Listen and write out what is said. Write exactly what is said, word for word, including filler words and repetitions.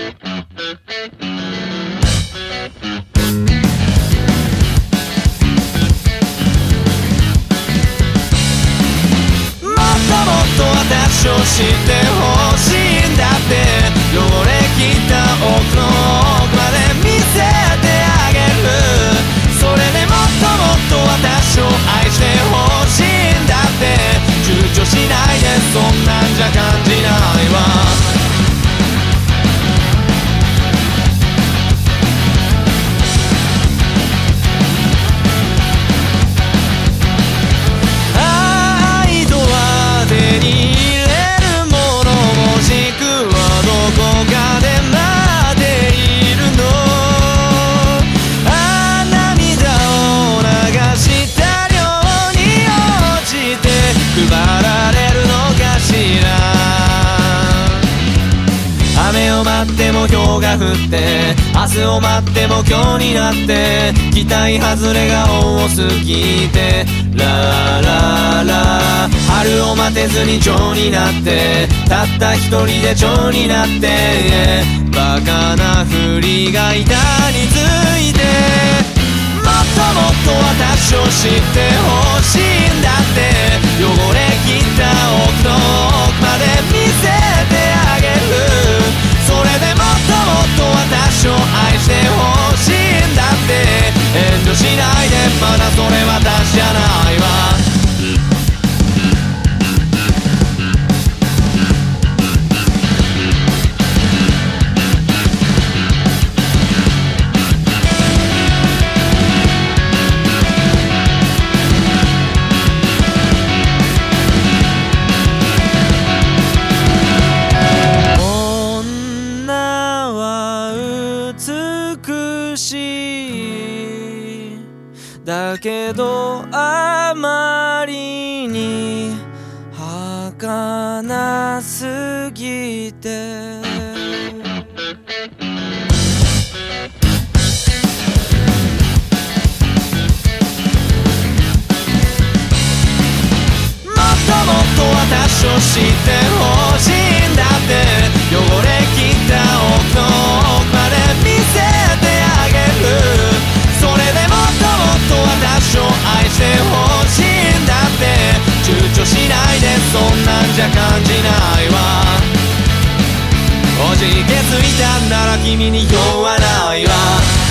私を知ってほしいんだって、汚れ切った奥の奥まで見せてあげる。それでもっともっと私を愛してほしいんだって、躊躇しないで、そんなんじゃ感じないわ。雨を待っても氷が降って、明日を待っても今日になって、期待外れが多すぎて、ラララ春を待てずに蝶になって、たった一人で蝶になって、バカなふりが板について、もっともっと私を知ってほしいんだって、汚れ切った奥の奥まで見せてあげる。それでもっともっと私を愛してほしいんだって、遠慮しないで、まだそれ私じゃないわ。だけどあまりに儚すぎて、もっともっと私を知ってほしいんだって、汚れ切った奥の奥まで見せてあげる。それでもっともっと私を愛してほしいんだって、躊躇しないで、そんなんじゃ感じないわ。おじけづいたんなら君に用はないわ。